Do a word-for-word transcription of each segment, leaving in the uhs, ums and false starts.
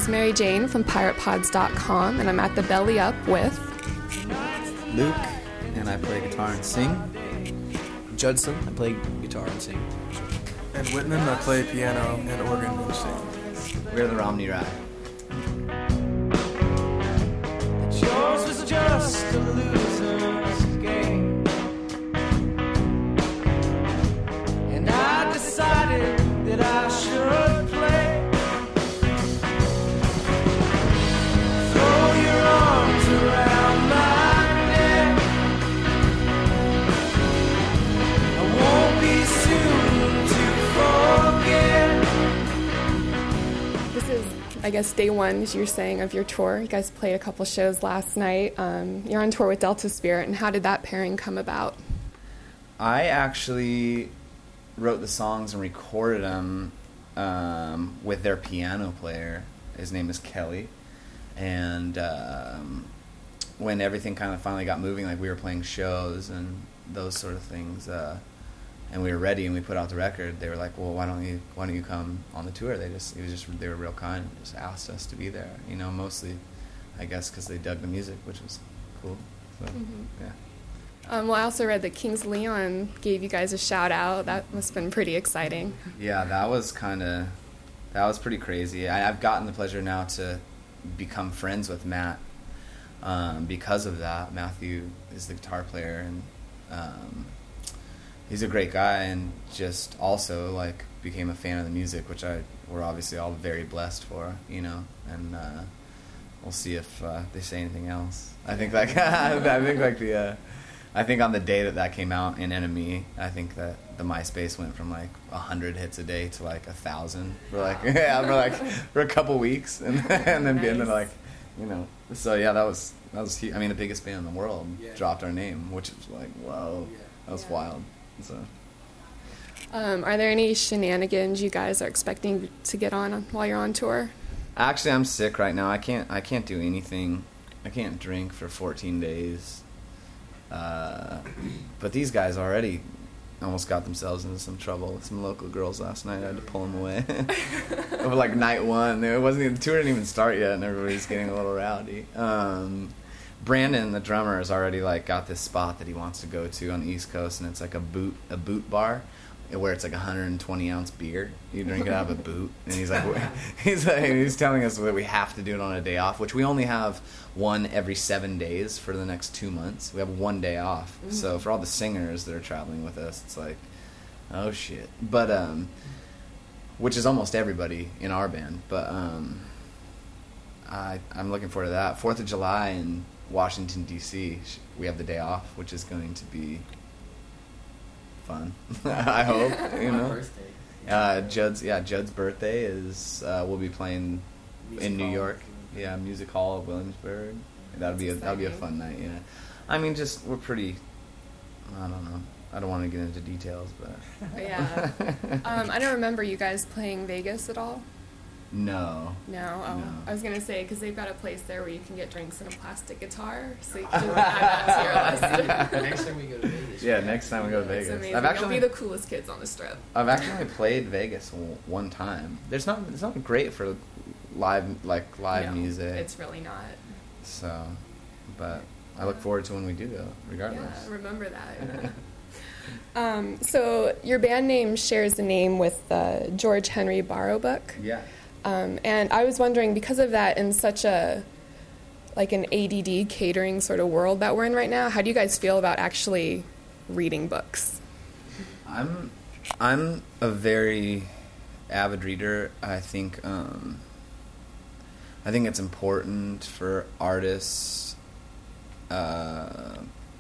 is Mary Jane from pirate pods dot com, and I'm at the Belly Up with Luke, and I play guitar and sing. Judson, I play guitar and sing. And Whitman, I play piano and organ and sing. We're the Romney Ride. Yours was just a loser's game, and I decided that I should play. Throw your arms around my neck. I won't be soon to forget. This is, I guess, day one, as you're saying, of your tour. You guys played a couple shows last night. Um, you're on tour with Delta Spirit, and how did that pairing come about? I actually wrote the songs and recorded them um, with their piano player. His name is Kelly. And um, when everything kind of finally got moving, like we were playing shows and those sort of things, uh, and we were ready and we put out the record, they were like, well, why don't you why don't you come on the tour? They just it was just they were real kind and just asked us to be there, you know, mostly I guess because they dug the music, which was cool. So Mm-hmm. yeah. Um, well, I also read that Kings Leon gave you guys a shout out. That must have been pretty exciting. Yeah, that was kind of that was pretty crazy. I, I've gotten the pleasure now to become friends with Matt um, because of that. Matthew is the guitar player, and um, he's a great guy, and just also like became a fan of the music, which I we're obviously all very blessed for, you know. And uh, we'll see if uh, they say anything else. I think like I think like the uh, I think on the day that that came out in Enemy, I think that the MySpace went from like a hundred hits a day to like a thousand for like yeah for like for a couple weeks, and and then being Nice. like, you know, so yeah, that was that was huge. I mean, the biggest band in the world Yeah. dropped our name, which is like whoa, Yeah. that was Yeah. wild. So Um, are there any shenanigans you guys are expecting to get on while you're on tour? actually, I'm sick right now. I can't I can't do anything. I can't drink for fourteen days. Uh, but these guys already almost got themselves into some trouble with some local girls last night. I had to pull them away. Over like night one, it wasn't even, the tour didn't even start yet, and everybody's getting a little rowdy. Um, Brandon, the drummer, has already like got this spot that he wants to go to on the East Coast, and it's like a boot a boot bar where it's like a one hundred twenty ounce beer. You drink it out of a boot, and he's like, he's like, he's telling us that we have to do it on a day off, which we only have one every seven days for the next two months. We have one day off, Mm-hmm. so for all the singers that are traveling with us, it's like, oh shit. But um, which is almost everybody in our band. But um, I I'm looking forward to that. Fourth of July in Washington D C, we have the day off, which is going to be fun. I hope, you know. Birthday. Uh, Judd's yeah, Judd's birthday is uh, we'll be playing Music in New Hall. York. Yeah, Music Hall of Williamsburg. That'll be a That's that'll be a exciting. fun night. Yeah, I mean, just we're pretty. I don't know. I don't want to get into details, but But yeah. um, I don't remember you guys playing Vegas at all. no. No, oh, No. I was gonna say because they've got a place there where you can get drinks and a plastic guitar, so you can just add that to your list. Next time we go to Vegas. Yeah, next time we go to It's Vegas. amazing. I've You'll actually be the coolest kids on the strip. I've actually played Vegas w- one time. There's not it's not great for live like live No, music. It's really not. So, but I look forward to when we do go, regardless. Yeah, remember that. um, so your band name shares the name with uh, George Henry Barrowbook. Yeah. Um, and I was wondering, because of that, in such a like an A D D catering sort of world that we're in right now, how do you guys feel about actually reading books? I'm I'm a very avid reader. I think um, I think it's important for artists uh,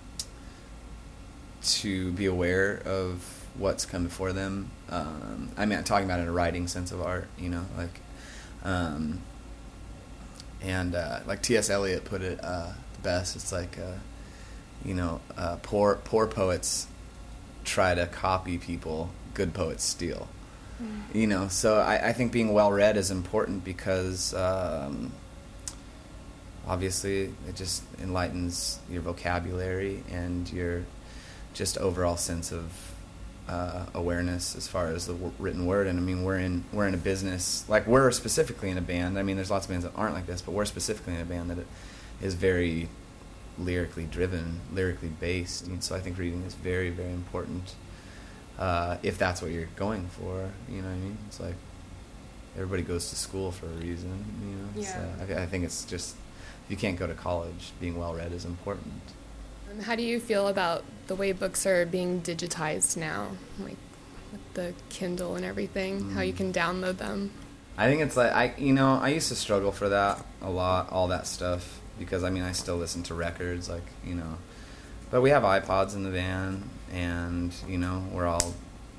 to be aware of what's come before them. Um, I mean, I'm talking about in a writing sense of art, you know, like, um, and uh, like T S Eliot put it uh, the best. It's like, uh, you know, uh, poor poor poets try to copy people, good poets steal. Mm. You know, so I, I think being well read is important because um, obviously it just enlightens your vocabulary and your just overall sense of uh, awareness as far as the w- written word. And I mean, we're in we're in a business, like we're specifically in a band. I mean, there's lots of bands that aren't like this, but we're specifically in a band that it is very lyrically driven, lyrically based. And so I think reading is very, very important uh, if that's what you're going for. You know what I mean? It's like everybody goes to school for a reason. You know, Yeah. so I, I think it's just, if you can't go to college, being well read is important. Um, how do you feel about the way books are being digitized now, like with the Kindle and everything? How you can download them? I think it's like, I you know, I used to struggle for that a lot, all that stuff, because I mean I still listen to records, like, you know, but we have iPods in the van, and you know, we're all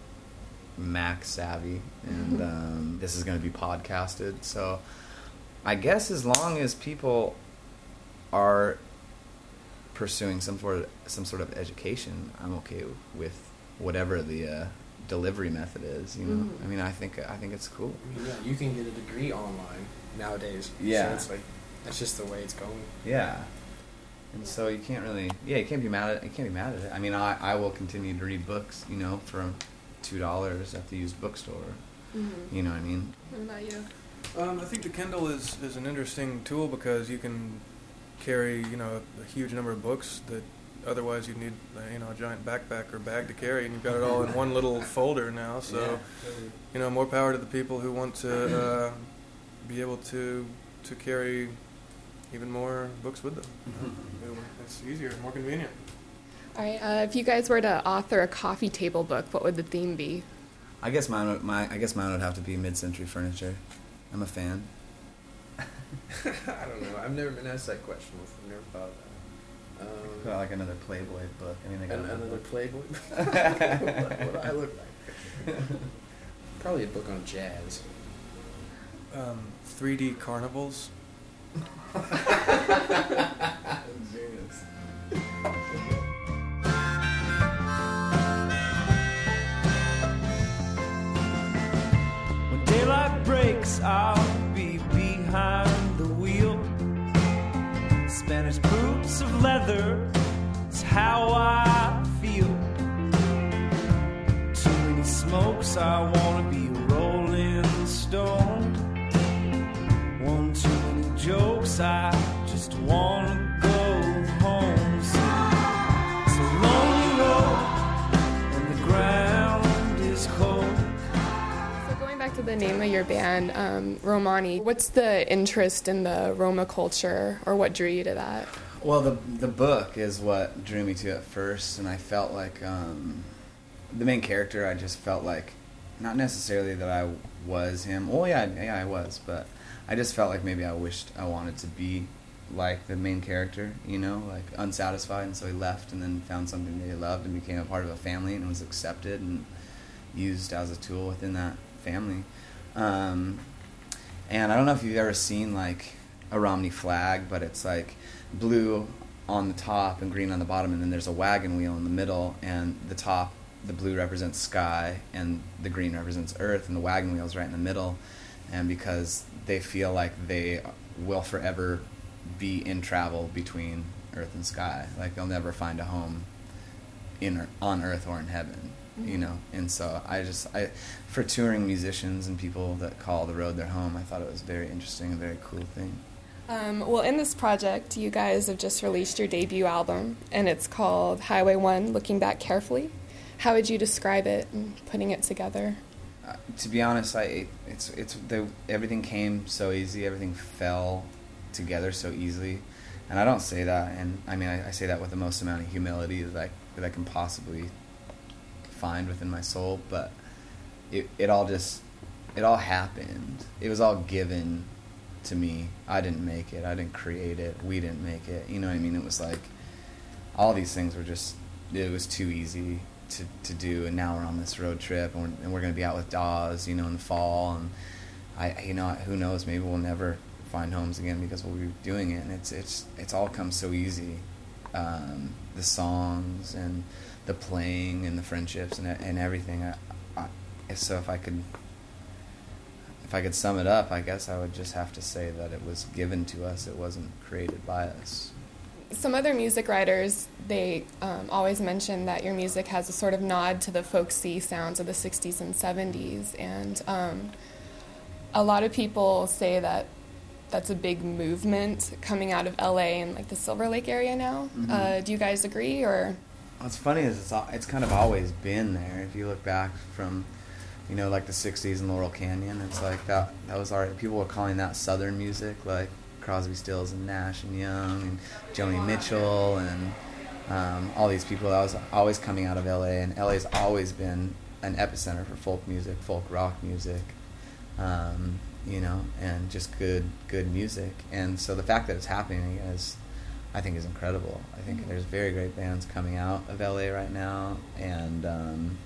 Mac savvy, and um, this is going to be podcasted, so I guess as long as people are pursuing some sort of some sort of education, I'm okay with whatever the uh, delivery method is. You know, Mhm. I mean, I think I think it's cool. I mean, yeah, you can get a degree online nowadays. Yeah. So it's like, that's just the way it's going. Yeah, and so you can't really, yeah, you can't be mad at you can't be mad at it. I mean, I I will continue to read books, you know, for two dollars at the used bookstore. Mm-hmm. You know what I mean? What about you? Um, I think the Kindle is, is an interesting tool because you can carry, you know, a huge number of books that otherwise you'd need, uh, you know, a giant backpack or bag to carry, and you've got it all in one little folder now. So, you know, more power to the people who want to uh, be able to to carry even more books with them. It's easier, more convenient. All right. Uh, if you guys were to author a coffee table book, what would the theme be? I guess mine would, my I guess mine would have to be mid-century furniture. I'm a fan. I don't know. I've never been asked that question before. I've never thought of that. Um, Put out like another Playboy book. I mean, they got an- another book. Playboy? what, what do I look like? Probably a book on jazz. Um, three D carnivals. When daylight breaks, I'll be behind the wheel. Spanish boots of leather is how I feel. Too many smokes, I wanna be a rolling stone. One too many jokes, I just wanna go home. So it's a lonely road and the ground is cold. So going back to the name of your band, um, Romani, what's the interest in the Roma culture, or what drew you to that? Well, the the book is what drew me to it first, and I felt like um, the main character. I just felt like, not necessarily that I was him. Well, yeah, yeah, I was, but I just felt like maybe I wished I wanted to be like the main character, you know, like unsatisfied, and so he left and then found something that he loved and became a part of a family and was accepted and used as a tool within that family. Um, and I don't know if you've ever seen like a Romney flag, but it's like blue on the top and green on the bottom, and then there's a wagon wheel in the middle, and the top, the blue represents sky and the green represents earth, and the wagon wheel's right in the middle. And because they feel like they will forever be in travel between earth and sky, like they'll never find a home in on earth or in heaven, you know. And so I just I for touring musicians and people that call the road their home, I thought it was very interesting, a very cool thing. Um, well, in this project, you guys have just released your debut album, and it's called Highway One, Looking Back Carefully. How would you describe it and putting it together? Uh, to be honest, I it, it's it's the everything came so easy, everything fell together so easily, and I don't say that, and I mean I, I say that with the most amount of humility that I that I can possibly find within my soul. But it it all just it all happened. It was all given to me. I didn't make it. I didn't create it. We didn't make it. You know what I mean? It was like all these things were just it was too easy to, to do, and now we're on this road trip, and we're, and we're going to be out with Dawes, you know, in the fall, and I, you know, who knows, maybe we'll never find homes again because we'll be doing it, and it's it's it's all come so easy, um, the songs and the playing and the friendships and and everything. I, I, so if I could if I could sum it up, I guess I would just have to say that it was given to us. It wasn't created by us. some other music writers, they um, always mention that your music has a sort of nod to the folksy sounds of the sixties and seventies, and um, a lot of people say that that's a big movement coming out of L A and like the Silver Lake area now. Mm-hmm. Uh, do you guys agree, or? What's funny is it's al- it's kind of always been there. If you look back from, you know, like the sixties in Laurel Canyon, it's like that that was already, people were calling that Southern music, like Crosby, Stills, and Nash and Young, and Joni Mitchell, and um, all these people. That was always coming out of L A, and L A's always been an epicenter for folk music, folk rock music, um, you know, and just good good music. And so the fact that it's happening is, I think, is incredible. I think mm-hmm. there's very great bands coming out of L A right now, and um,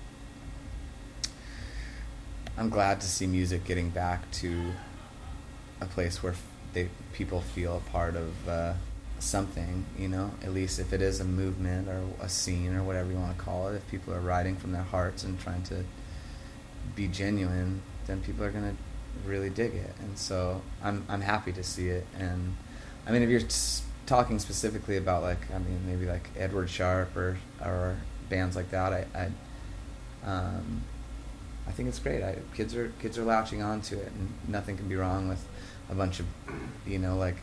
I'm glad to see music getting back to a place where they people feel a part of uh, something, you know, at least if it is a movement or a scene or whatever you want to call it. If people are writing from their hearts and trying to be genuine, then people are going to really dig it. And so I'm I'm happy to see it. And I mean, if you're t- talking specifically about, like, I mean, maybe like Edward Sharpe or or bands like that, I I, um, I think it's great. I, kids are kids are latching onto it, and nothing can be wrong with a bunch of, you know, like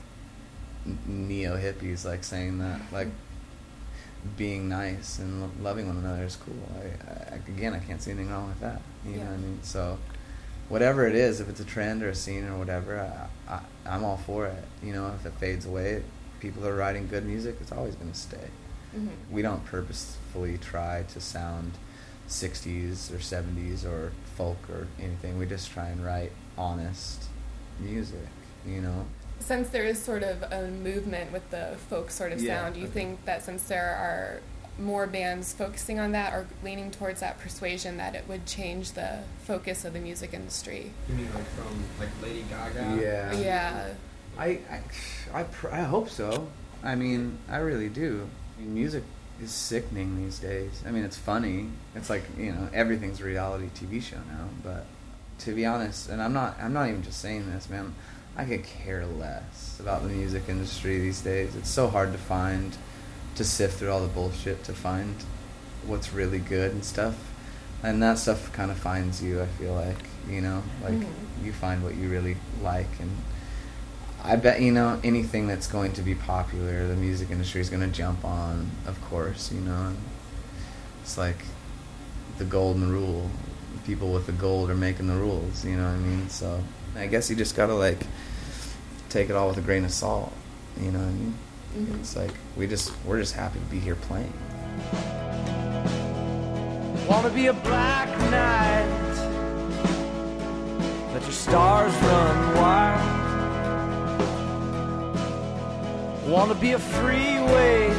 neo hippies, like saying that, like being nice and lo- loving one another is cool. I, I, again, I can't see anything wrong with that. You yeah. know what I mean? So whatever it is, if it's a trend or a scene or whatever, I, I, I'm all for it. You know, if it fades away, people are writing good music, it's always going to stay. Mm-hmm. We don't purposefully try to sound sixties or seventies or folk or anything. We just try and write honest music, you know. Since there is sort of a movement with the folk sort of yeah, sound, do you okay. think that since there are more bands focusing on that or leaning towards that persuasion, that it would change the focus of the music industry? You mean like from like Lady Gaga? Yeah. Yeah. I I, I, pr- I hope so. I mean, I really do. I mean, music is sickening these days. I mean, it's funny. It's like, you know, everything's a reality T V show now. But to be honest, and I'm not I'm not even just saying this, man, I could care less about the music industry these days. It's so hard to find, to sift through all the bullshit to find what's really good and stuff. And that stuff kind of finds you, I feel like, you know, like mm-hmm. you find what you really like. And I bet, you know, anything that's going to be popular, the music industry is going to jump on, of course, you know. It's like the golden rule. People with the gold are making the rules, you know what I mean? So I guess you just got to, like, take it all with a grain of salt, you know what I mean? Mm-hmm. It's like, we just, we're just happy to be here playing. Wanna be a black night, let your stars run wild. Wanna be a freeway,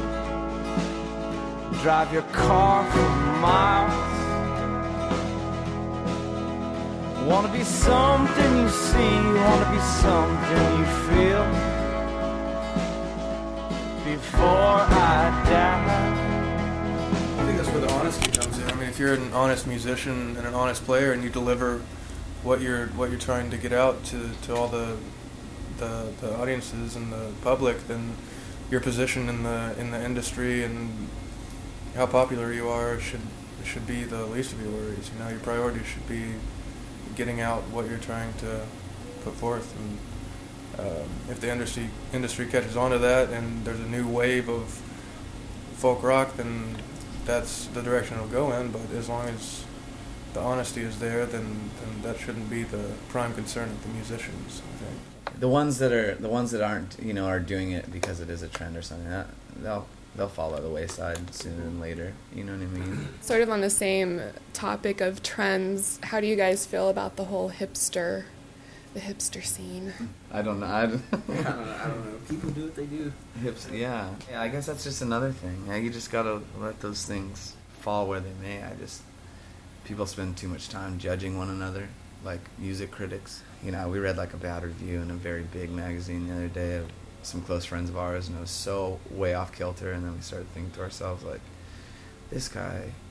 drive your car for miles. Wanna be something you see, wanna be something you feel before I die. I think that's where the honesty comes in. I mean, if you're an honest musician and an honest player, and you deliver what you're what you're trying to get out to, to all the, the the audiences and the public, then your position in the in the industry and how popular you are should should be the least of your worries. You know, your priorities should be getting out what you're trying to put forth. And um, if the industry industry catches on to that, and there's a new wave of folk rock, then that's the direction it'll go in. But as long as the honesty is there, then, then that shouldn't be the prime concern of the musicians, I think. The ones that are the ones that aren't, you know, are doing it because it is a trend or something, that they'll they'll fall by the wayside sooner than later. You know what I mean? Sort of on the same topic of trends, how do you guys feel about the whole hipster, the hipster scene? I don't know. I don't, I don't know. I don't know. People do what they do. Hips, yeah. Yeah, I guess that's just another thing. Yeah, you just gotta let those things fall where they may. I just people spend too much time judging one another, like music critics. You know, we read like a bad review in a very big magazine the other day of some close friends of ours, and it was so way off kilter. And then we started thinking to ourselves, like, this guy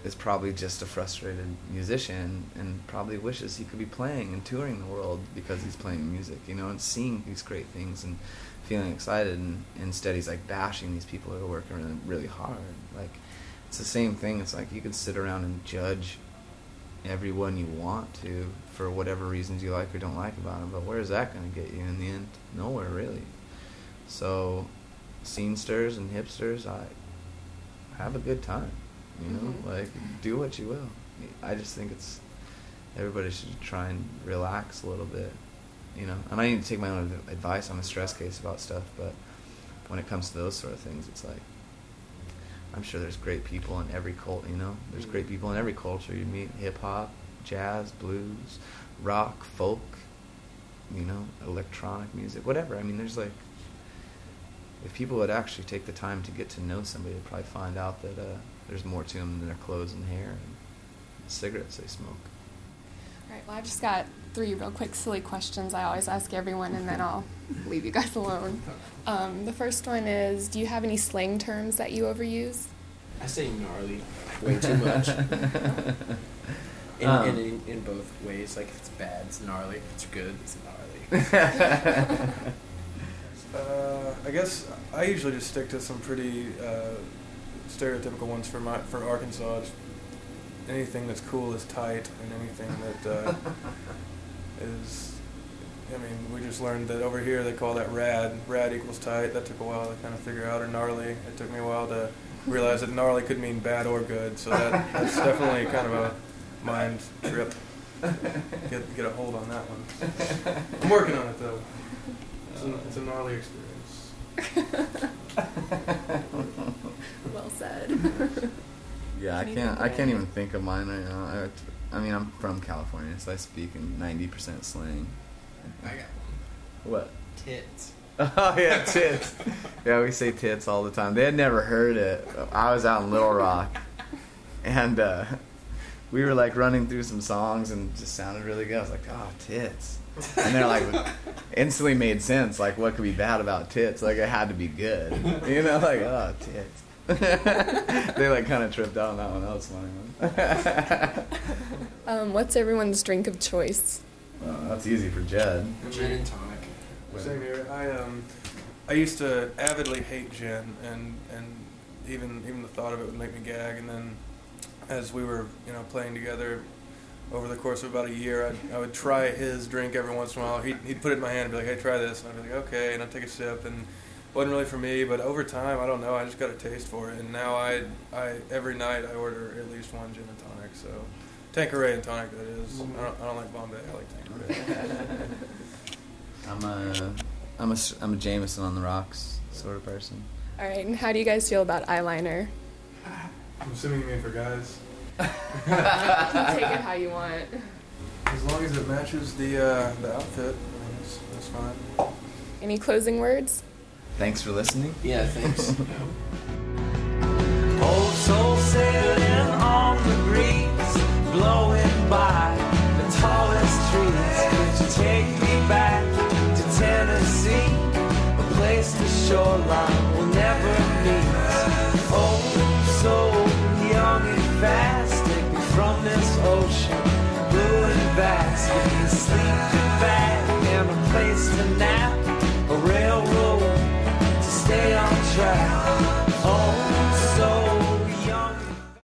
is probably just a frustrated musician and probably wishes he could be playing and touring the world because he's playing music, you know, and seeing these great things and feeling excited, and instead he's like bashing these people who are working really, really hard. Like, it's the same thing. It's like you can sit around and judge everyone you want to for whatever reasons you like or don't like about them, but where is that going to get you in the end? Nowhere, really. So scenesters and hipsters, I have a good time, you know, Mm-hmm. like, do what you will. I just think it's, everybody should try and relax a little bit, you know. And I need to take my own advice. I'm a stress case about stuff, but when it comes to those sort of things, it's like, I'm sure there's great people in every cult, you know. There's great people in every culture you meet: hip-hop, jazz, blues, rock, folk, you know, electronic music, whatever. I mean, there's like, if people would actually take the time to get to know somebody, they'd probably find out that uh, there's more to them than their clothes and hair and the cigarettes they smoke. All right, well, I've just got three real quick, silly questions I always ask everyone, and then I'll leave you guys alone. Um, the first one is, do you have any slang terms that you overuse? I say gnarly way too much. in, Um. in, in, in both ways. Like, if it's bad, it's gnarly. If it's good, it's gnarly. Uh, I guess I usually just stick to some pretty uh, stereotypical ones for my for Arkansas. Just anything that's cool is tight, and anything that uh, is, I mean, we just learned that over here they call that rad. Rad equals tight. That took a while to kind of figure out. Or gnarly. It took me a while to realize that gnarly could mean bad or good. So that, that's definitely kind of a mind trip. Get get a hold on that one. I'm working on it though. It's a, it's a gnarly experience. Well said. Yeah, I Can you can't. think I of can't any? even think of mine right now. I, I mean, I'm from California, so I speak in ninety percent slang. I got one. What? Tits. Oh yeah, tits. Yeah, we say tits all the time. They had never heard it. I was out in Little Rock, and uh, we were like running through some songs, and it just sounded really good. I was like, "Oh, tits," and they're like, instantly made sense. Like, what could be bad about tits? Like, it had to be good. You know, like, oh, tits. They like kind of tripped out on that one. That was funny. Um, what's everyone's drink of choice? Uh, that's easy for Jed. Gin and tonic. Same here. I um, I used to avidly hate gin, and and even even the thought of it would make me gag. And then, as we were you know playing together over the course of about a year, I'd, I would try his drink every once in a while. He'd he'd put it in my hand and be like, "Hey, try this," and I'd be like, "Okay," and I'd take a sip, and it wasn't really for me. But over time, I don't know, I just got a taste for it, and now I I every night I order at least one gin and tonic. So, Tanqueray and tonic, that is. I don't I don't like Bombay. I like Tanqueray. I'm a, I'm a, I'm a Jameson on the rocks sort of person. All right, and how do you guys feel about eyeliner? I'm assuming you mean for guys. You can take it how you want. As long as it matches the uh, the outfit, I mean, that's, that's fine. Any closing words? Thanks for listening. Yeah, thanks. Old soul sailing on the breeze, blowing by the tallest trees. Could you take me back to Tennessee, a place the shoreline will never meet? Oh, so young and fast, take me from this ocean, blue and vast, give me sleep.